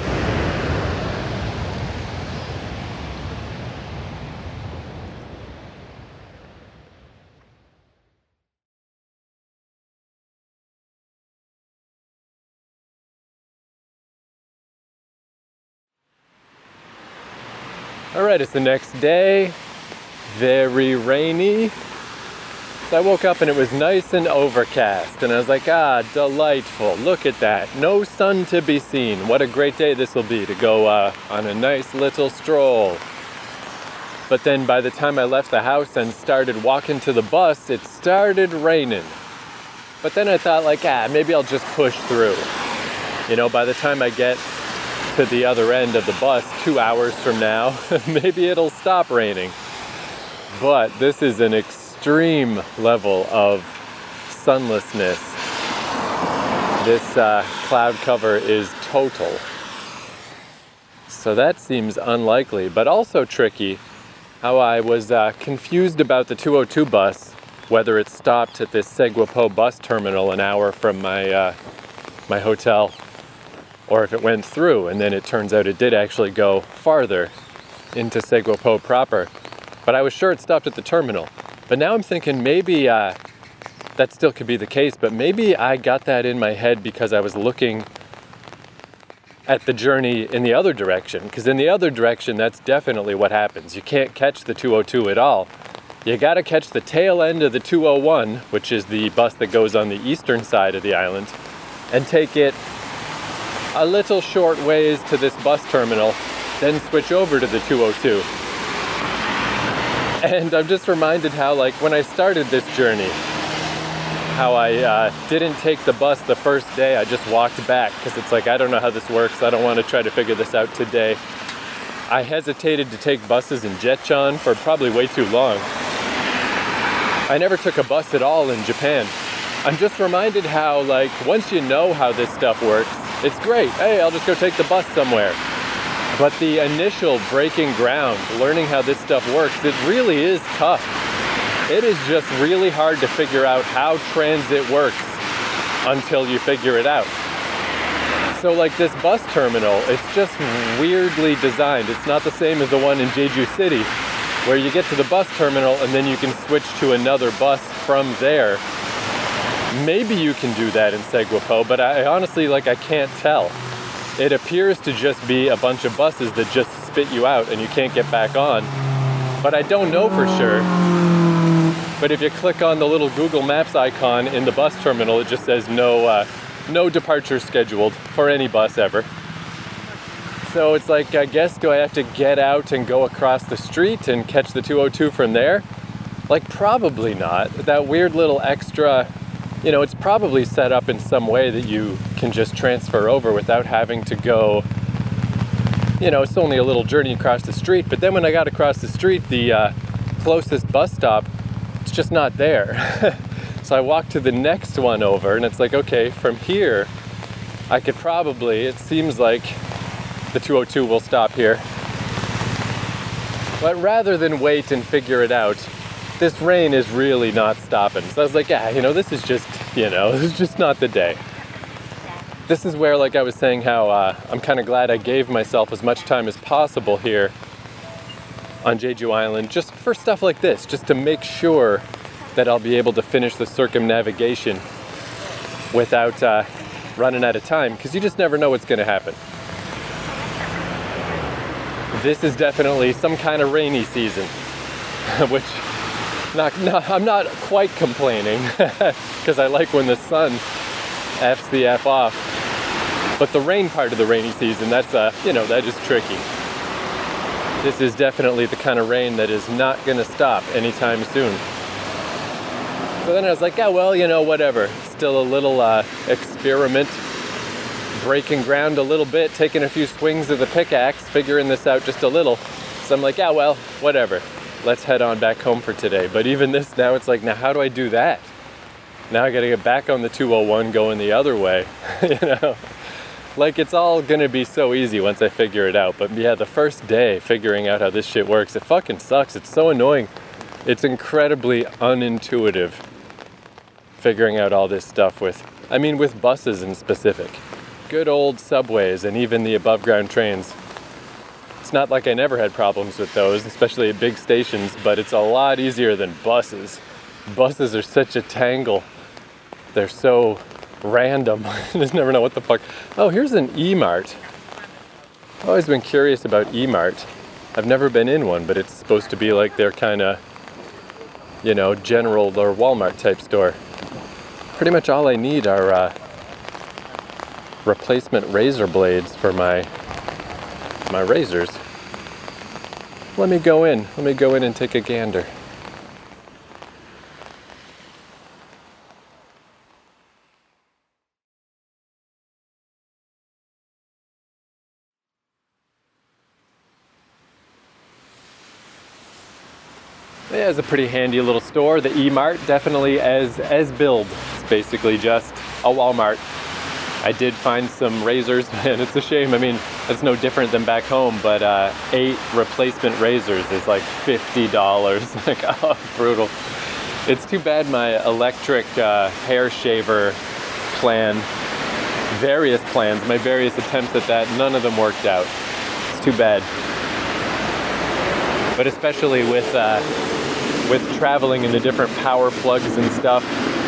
All right, it's the next day, very rainy. So I woke up and it was nice and overcast and I was like, delightful, look at that. No sun to be seen. What a great day this will be to go on a nice little stroll. But then by the time I left the house and started walking to the bus, it started raining. But then I thought like, maybe I'll just push through. You know, by the time I get to the other end of the bus 2 hours from now, maybe it'll stop raining. But this is an extreme level of sunlessness. This cloud cover is total. So that seems unlikely, but also tricky. How I was confused about the 202 bus, whether it stopped at this Segwapo bus terminal an hour from my hotel, or if it went through, and then it turns out it did actually go farther into Segwapo proper. But I was sure it stopped at the terminal. But now I'm thinking maybe that still could be the case, but maybe I got that in my head because I was looking at the journey in the other direction. Because in the other direction, that's definitely what happens. You can't catch the 202 at all. You gotta catch the tail end of the 201, which is the bus that goes on the eastern side of the island, and take it a little short ways to this bus terminal, then switch over to the 202. And I'm just reminded how, like, when I started this journey, how I didn't take the bus the first day, I just walked back, because it's like, I don't know how this works, I don't want to try to figure this out today. I hesitated to take buses in Jetcheon for probably way too long. I never took a bus at all in Japan. I'm just reminded how, like, once you know how this stuff works, it's great. Hey, I'll just go take the bus somewhere. But the initial breaking ground, learning how this stuff works, it really is tough. It is just really hard to figure out how transit works until you figure it out. So like this bus terminal, it's just weirdly designed. It's not the same as the one in Jeju City, where you get to the bus terminal and then you can switch to another bus from there. Maybe you can do that in Segwapo, but I honestly, I can't tell. it appears to just be a bunch of buses that just spit you out and you can't get back on. But I don't know for sure. But if you click on the little Google Maps icon in the bus terminal, it just says no departure scheduled for any bus ever. So it's like, I guess, do I have to get out and go across the street and catch the 202 from there? Like, probably not. That weird little extra, you know, it's probably set up in some way that you can just transfer over without having to go, you know, it's only a little journey across the street. But then when I got across the street, the closest bus stop, it's just not there. So I walked to the next one over, and it's like, okay, from here, I could probably, it seems like the 202 will stop here. But rather than wait and figure it out, this rain is really not stopping. So I was like, yeah, you know, this is just, you know, this is just not the day. This is where, like I was saying, how I'm kind of glad I gave myself as much time as possible here on Jeju Island, just for stuff like this, just to make sure that I'll be able to finish the circumnavigation without running out of time, because you just never know what's going to happen. This is definitely some kind of rainy season, which I'm not quite complaining, because I like when the sun F's the F off. But the rain part of the rainy season, that's, you know, that is tricky. This is definitely the kind of rain that is not going to stop anytime soon. So then I was like, yeah, well, you know, whatever. Still a little experiment, breaking ground a little bit, taking a few swings of the pickaxe, figuring this out just a little. So I'm like, yeah, well, whatever. Let's head on back home for today. But even this, now it's like, now how do I do that? Now I got to get back on the 201 going the other way, you know? Like, it's all going to be so easy once I figure it out. But yeah, the first day figuring out how this shit works, it fucking sucks. It's so annoying. It's incredibly unintuitive figuring out all this stuff with buses in specific. Good old subways and even the above ground trains. It's not like I never had problems with those, especially at big stations, but it's a lot easier than buses. Buses are such a tangle. They're so random. I just never know what the fuck. Oh, here's an E-Mart. I've always been curious about E-Mart. I've never been in one, but it's supposed to be like their kind of, you know, general or Walmart type store. Pretty much all I need are replacement razor blades for my razors. Let me go in and take a gander. Yeah, it's a pretty handy little store. The E-Mart, definitely as billed. It's basically just a Walmart. I did find some razors, and it's a shame. I mean, it's no different than back home, but 8 replacement razors is like $50. Like, oh, brutal. It's too bad my electric hair shaver plan, various plans, my various attempts at that, none of them worked out. It's too bad. But especially with traveling in the different power plugs and stuff,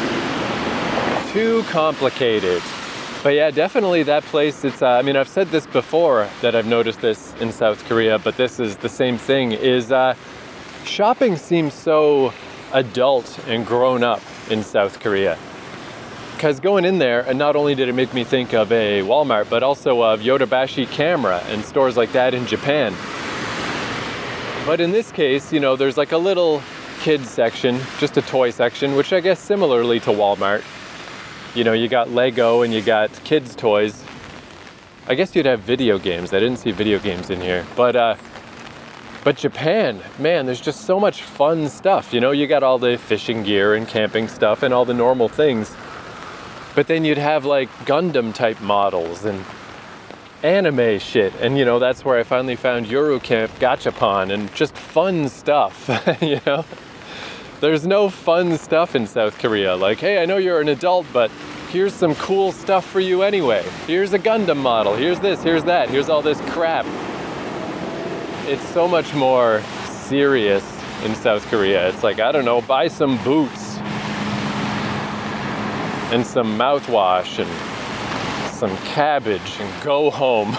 too complicated. But yeah, definitely that place, it's, I mean, I've said this before that I've noticed this in South Korea, but this is the same thing, is shopping seems so adult and grown up in South Korea. Because going in there, and not only did it make me think of a Walmart, but also of Yodobashi Camera and stores like that in Japan. But in this case, you know, there's like a little kids section, just a toy section, which I guess similarly to Walmart. You know, you got Lego and you got kids' toys. I guess you'd have video games. I didn't see video games in here. But Japan, man, there's just so much fun stuff. You know, you got all the fishing gear and camping stuff and all the normal things. But then you'd have like Gundam type models and anime shit. And, you know, that's where I finally found Yoru Camp Gachapon and just fun stuff, you know? There's no fun stuff in South Korea. Like, hey, I know you're an adult, but here's some cool stuff for you anyway. Here's a Gundam model. Here's this, here's that. Here's all this crap. It's so much more serious in South Korea. It's like, I don't know, buy some boots and some mouthwash and some cabbage, and go home.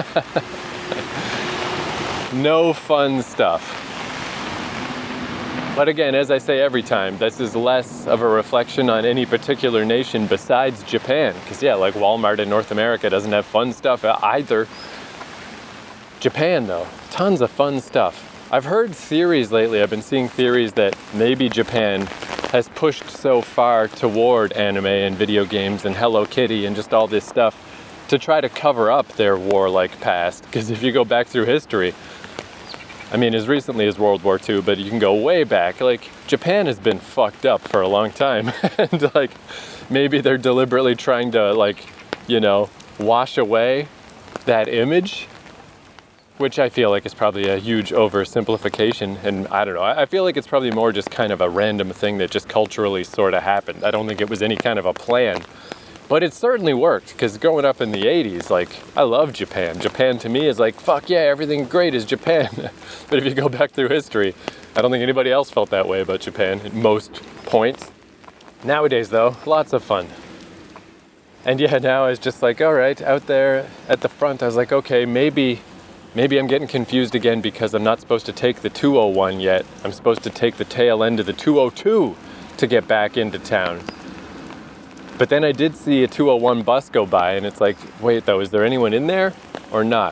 No fun stuff. But again, as I say every time, this is less of a reflection on any particular nation besides Japan. Because yeah, like Walmart in North America doesn't have fun stuff either. Japan though, tons of fun stuff. I've heard theories lately, I've been seeing theories that maybe Japan has pushed so far toward anime and video games and Hello Kitty and just all this stuff to try to cover up their warlike past. Because if you go back through history, I mean, as recently as World War II, but you can go way back. Like, Japan has been fucked up for a long time. And, like, maybe they're deliberately trying to, like, you know, wash away that image, which I feel like is probably a huge oversimplification. And I don't know, I feel like it's probably more just kind of a random thing that just culturally sort of happened. I don't think it was any kind of a plan. But it certainly worked, because growing up in the 80s, like, I love Japan. Japan to me is like, fuck yeah, everything great is Japan. But if you go back through history, I don't think anybody else felt that way about Japan at most points. Nowadays, though, lots of fun. And yeah, now I was just like, all right, out there at the front, I was like, okay, maybe I'm getting confused again because I'm not supposed to take the 201 yet. I'm supposed to take the tail end of the 202 to get back into town. But then I did see a 201 bus go by, and it's like, wait though, is there anyone in there or not?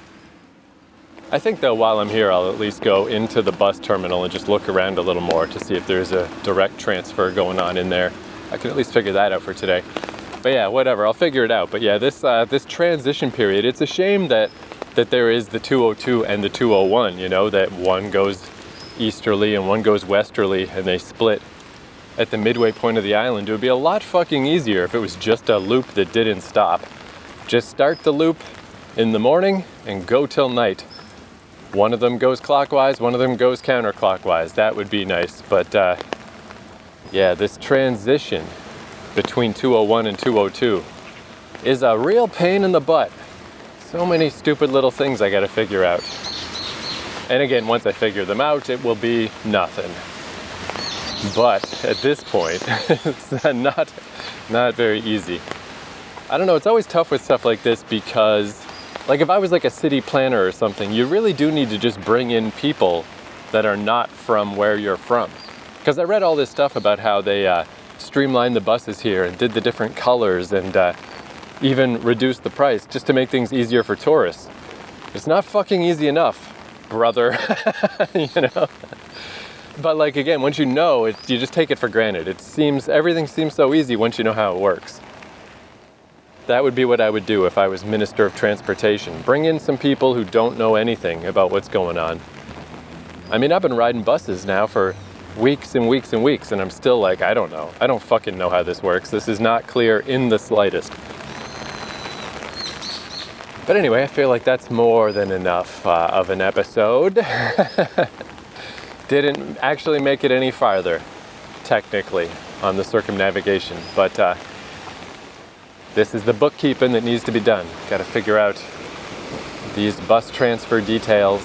I think though, while I'm here, I'll at least go into the bus terminal and just look around a little more to see if there's a direct transfer going on in there. I can at least figure that out for today. But yeah, whatever, I'll figure it out. But yeah, this transition period, it's a shame that there is the 202 and the 201, you know, that one goes easterly and one goes westerly, and they split at the midway point of the island. It would be a lot fucking easier if it was just a loop that didn't stop. Just start the loop in the morning and go till night. One of them goes clockwise, one of them goes counterclockwise. That would be nice. But yeah, this transition between 201 and 202 is a real pain in the butt. So many stupid little things I gotta figure out. And again, once I figure them out, it will be nothing. But at this point, it's not very easy. I don't know, it's always tough with stuff like this because, like, if I was like a city planner or something, you really do need to just bring in people that are not from where you're from. Because I read all this stuff about how they streamlined the buses here and did the different colors and even reduced the price just to make things easier for tourists. It's not fucking easy enough, brother. You know? But like, again, once you know it, you just take it for granted. Everything seems so easy once you know how it works. That would be what I would do if I was Minister of Transportation. Bring in some people who don't know anything about what's going on. I mean, I've been riding buses now for weeks and weeks and weeks, and I'm still like, I don't know. I don't fucking know how this works. This is not clear in the slightest. But anyway, I feel like that's more than enough of an episode. Didn't actually make it any farther, technically, on the circumnavigation. But this is the bookkeeping that needs to be done. Got to figure out these bus transfer details.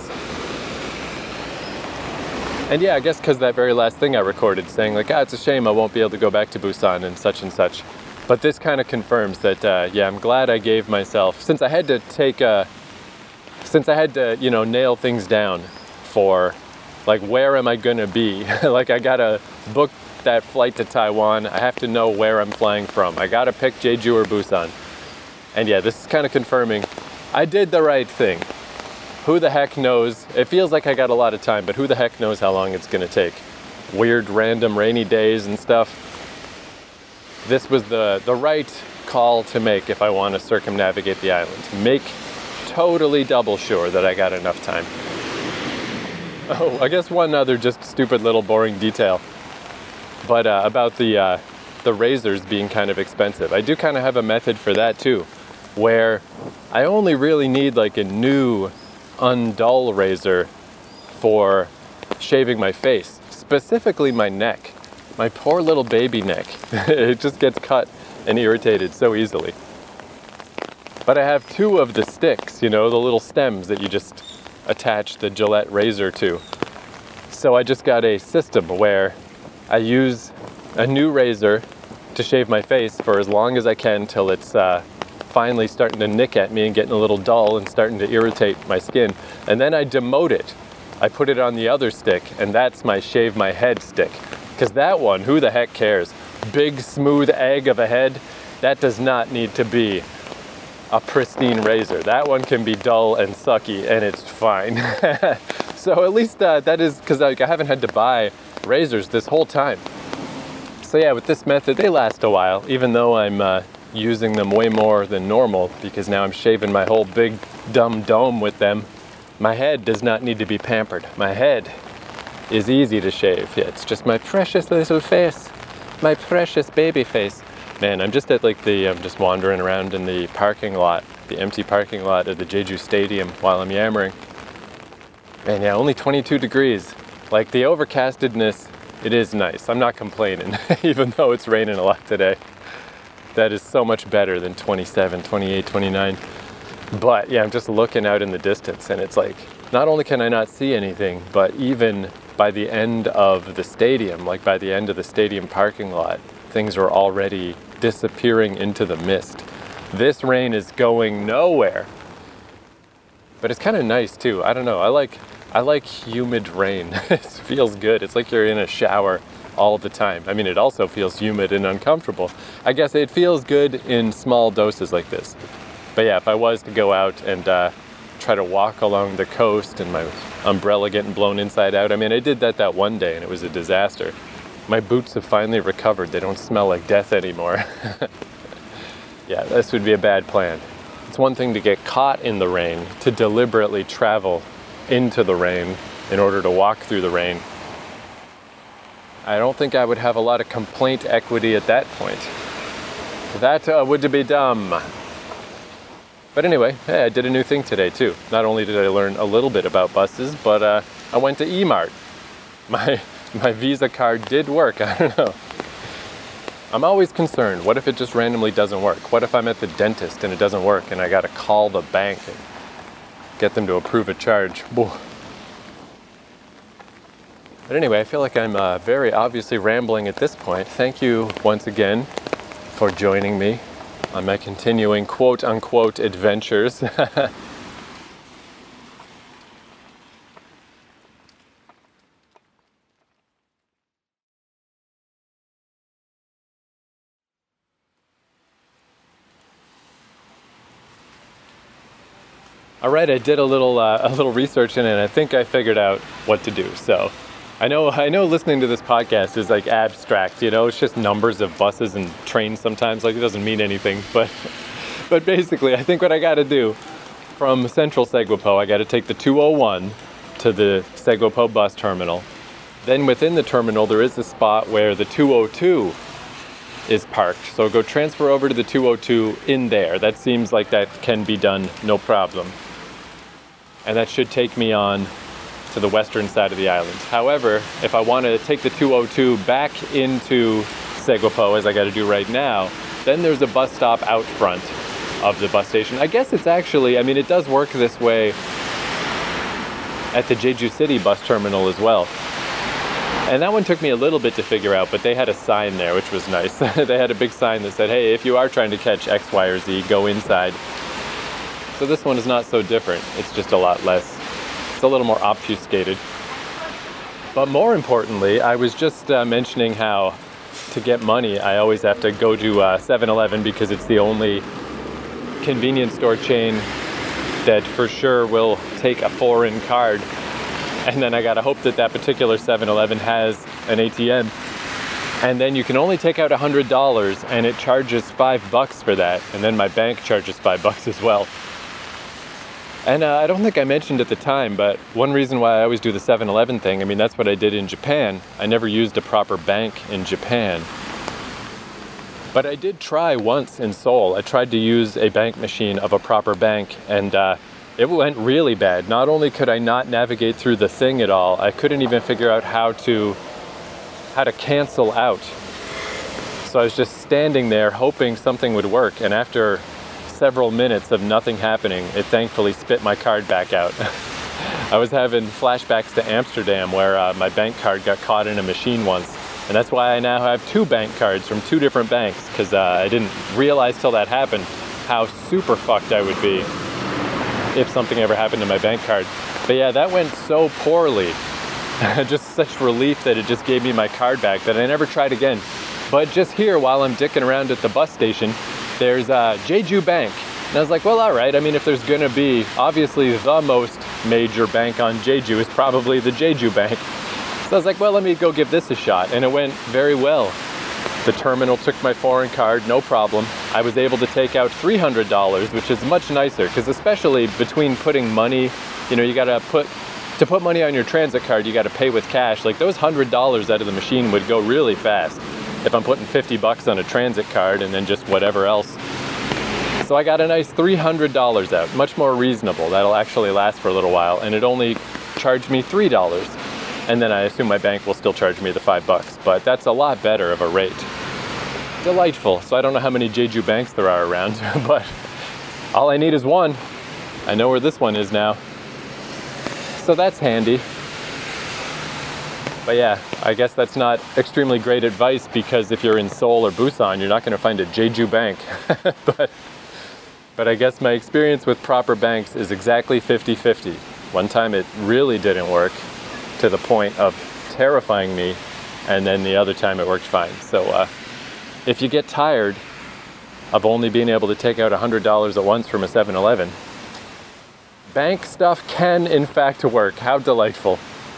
And yeah, I guess because that very last thing I recorded saying like, it's a shame I won't be able to go back to Busan and such and such. But this kind of confirms that, yeah, I'm glad I gave myself, since I had to, you know, nail things down for, like, where am I gonna be? Like, I gotta book that flight to Taiwan. I have to know where I'm flying from. I gotta pick Jeju or Busan. And yeah, this is kind of confirming I did the right thing. Who the heck knows? It feels like I got a lot of time, but who the heck knows how long it's gonna take? Weird, random, rainy days and stuff. This was the right call to make if I want to circumnavigate the island. Make totally double sure that I got enough time. Oh, I guess one other just stupid little boring detail. But about the razors being kind of expensive. I do kind of have a method for that too, where I only really need like a new undull razor for shaving my face, specifically my neck. My poor little baby neck. It just gets cut and irritated so easily. But I have two of the sticks, you know, the little stems that you just attach the Gillette razor to. So I just got a system where I use a new razor to shave my face for as long as I can till it's finally starting to nick at me and getting a little dull and starting to irritate my skin. And then I demote it. I put it on the other stick, and that's my shave my head stick. Because that one, who the heck cares? Big, smooth egg of a head, that does not need to be a pristine razor. That one can be dull and sucky, and it's fine. So at least that is, because I haven't had to buy razors this whole time. So yeah, with this method, they last a while, even though I'm using them way more than normal, because now I'm shaving my whole big dumb dome with them. My head does not need to be pampered. My head is easy to shave. Yeah, it's just my precious little face. My precious baby face. Man, I'm just at I'm just wandering around in the parking lot, the empty parking lot of the Jeju Stadium while I'm yammering. Man, yeah, only 22 degrees. Like, the overcastedness, it is nice. I'm not complaining, even though it's raining a lot today. That is so much better than 27, 28, 29. But yeah, I'm just looking out in the distance, and it's like, not only can I not see anything, but even by the end of the stadium, like by the end of the stadium parking lot, things are already disappearing into the mist. This rain is going nowhere. But it's kind of nice too. I don't know. I like humid rain. It feels good. It's like you're in a shower all the time. I mean, it also feels humid and uncomfortable. I guess it feels good in small doses like this. But yeah, if I was to go out and try to walk along the coast and my umbrella getting blown inside out, I mean, I did that one day and it was a disaster. My boots have finally recovered. They don't smell like death anymore. Yeah, this would be a bad plan. It's one thing to get caught in the rain, to deliberately travel into the rain in order to walk through the rain. I don't think I would have a lot of complaint equity at that point. That would be dumb. But anyway, hey, I did a new thing today too. Not only did I learn a little bit about buses, but I went to eMart. My Visa card did work. I don't know. I'm always concerned. What if it just randomly doesn't work? What if I'm at the dentist and it doesn't work and I gotta call the bank and get them to approve a charge? But anyway, I feel like I'm very obviously rambling at this point. Thank you once again for joining me on my continuing quote-unquote adventures. All right, I did a little research in it, and I think I figured out what to do. So I know listening to this podcast is like abstract, you know, it's just numbers of buses and trains sometimes, like it doesn't mean anything, but basically I think what I got to do from Central Segwapo, I got to take the 201 to the Segwapo bus terminal. Then within the terminal there is a spot where the 202 is parked. So go transfer over to the 202 in there. That seems like that can be done, no problem. And that should take me on to the western side of the island. However, if I want to take the 202 back into Segwapo, as I got to do right now, then there's a bus stop out front of the bus station. I guess it's actually, I mean, it does work this way at the Jeju City bus terminal as well. And that one took me a little bit to figure out, but they had a sign there, which was nice. They had a big sign that said, hey, if you are trying to catch X, Y, or Z, go inside. So this one is not so different. It's just a lot less. It's a little more obfuscated. But more importantly, I was just mentioning how to get money, I always have to go to 7-Eleven because it's the only convenience store chain that for sure will take a foreign card. And then I gotta hope that that particular 7-Eleven has an ATM. And then you can only take out $100 and it charges $5 for that. And then my bank charges $5 as well. And I don't think I mentioned at the time, but one reason why I always do the 7-Eleven thing, I mean, that's what I did in Japan. I never used a proper bank in Japan. But I did try once in Seoul. I tried to use a bank machine of a proper bank, and it went really bad. Not only could I not navigate through the thing at all, I couldn't even figure out how to cancel out. So I was just standing there hoping something would work, and after several minutes of nothing happening, it thankfully spit my card back out. I was having flashbacks to Amsterdam where my bank card got caught in a machine once, and that's why I now have two bank cards from two different banks, because I didn't realize till that happened how super fucked I would be if something ever happened to my bank card. But yeah, that went so poorly. Just such relief that it just gave me my card back that I never tried again. But just here, while I'm dicking around at the bus station, there's Jeju Bank. And I was like, well, all right. I mean, if there's gonna be, obviously the most major bank on Jeju is probably the Jeju Bank. So I was like, well, let me go give this a shot. And it went very well. The terminal took my foreign card, no problem. I was able to take out $300, which is much nicer, because especially between putting money, you know, to put money on your transit card, you gotta pay with cash. Like those $100 out of the machine would go really fast if I'm putting 50 bucks on a transit card and then just whatever else. So I got a nice $300 out, much more reasonable. That'll actually last for a little while, and it only charged me $3. And then I assume my bank will still charge me the $5, but that's a lot better of a rate. Delightful. So I don't know how many Jeju banks there are around, but all I need is one. I know where this one is now. So that's handy. But yeah, I guess that's not extremely great advice, because if you're in Seoul or Busan, you're not gonna find a Jeju bank. But I guess my experience with proper banks is exactly 50-50. One time it really didn't work to the point of terrifying me, and then the other time it worked fine. So if you get tired of only being able to take out $100 at once from a 7-Eleven, bank stuff can in fact work. How delightful.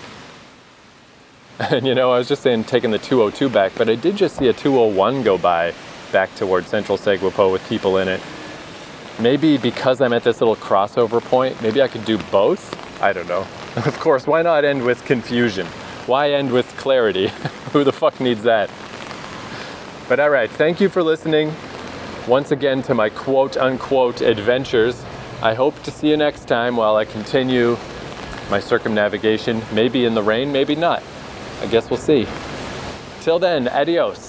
And you know, I was just saying taking the 202 back, but I did just see a 201 go by back towards Central Segwapo with people in it. Maybe because I'm at this little crossover point, maybe I could do both? I don't know. Of course, why not end with confusion? Why end with clarity? Who the fuck needs that? But all right, thank you for listening once again to my quote-unquote adventures. I hope to see you next time while I continue my circumnavigation, maybe in the rain, maybe not. I guess we'll see. Till then, adios.